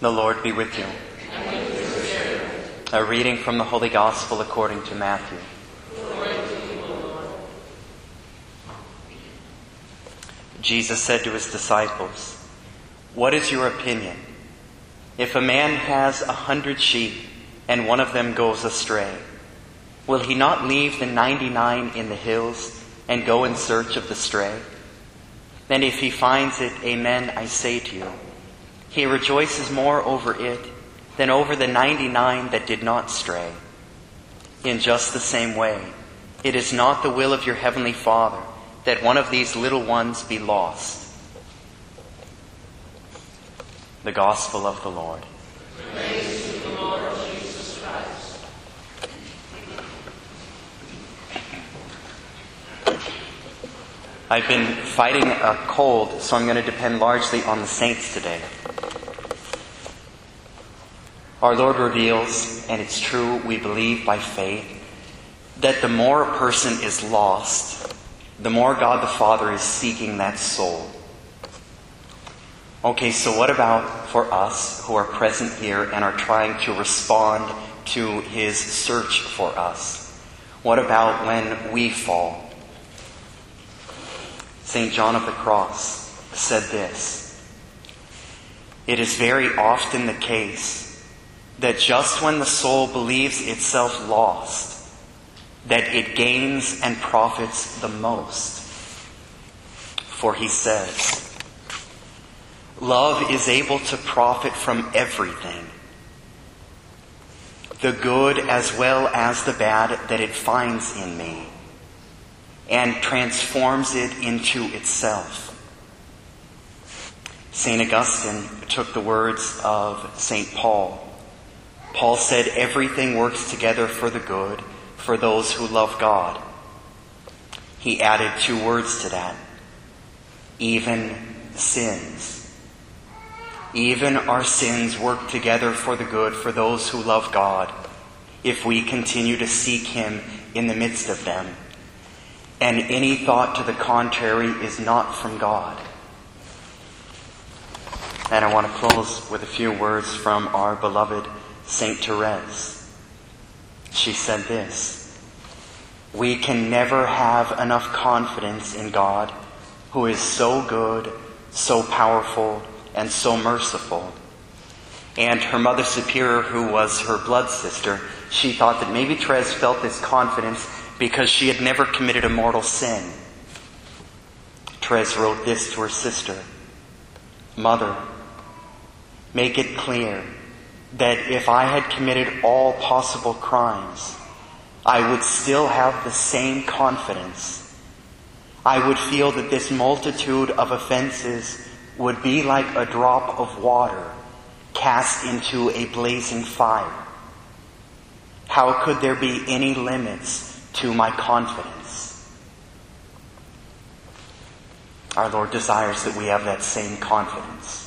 The Lord be with you. A reading from the Holy Gospel according to Matthew. Jesus said to his disciples, "What is your opinion? If a man has 100 sheep and one of them goes astray, will he not leave the 99 in the hills and go in search of the stray? Then if he finds it, amen, I say to you, he rejoices more over it than over the 99 that did not stray. In just the same way, it is not the will of your heavenly Father that one of these little ones be lost." The Gospel of the Lord. Praise to the Lord Jesus Christ. I've been fighting a cold, so I'm going to depend largely on the saints today. Our Lord reveals, and it's true, we believe by faith, that the more a person is lost, the more God the Father is seeking that soul. Okay, so what about for us who are present here and are trying to respond to His search for us? What about when we fall? St. John of the Cross said this: "It is very often the case that just when the soul believes itself lost, that it gains and profits the most. For he says, love is able to profit from everything, the good as well as the bad that it finds in me, and transforms it into itself." St. Augustine took the words of St. Paul. Paul said, "Everything works together for the good, for those who love God." He added 2 words to that: even sins. Even our sins work together for the good for those who love God, if we continue to seek Him in the midst of them. And any thought to the contrary is not from God. And I want to close with a few words from our beloved Saint Therese. She said this: "We can never have enough confidence in God, who is so good, so powerful, and so merciful." And her Mother Superior, who was her blood sister, she thought that maybe Therese felt this confidence because she had never committed a mortal sin. Therese wrote this to her sister: "Mother, make it clear that if I had committed all possible crimes, I would still have the same confidence. I would feel that this multitude of offenses would be like a drop of water cast into a blazing fire. How could there be any limits to my confidence?" Our Lord desires that we have that same confidence.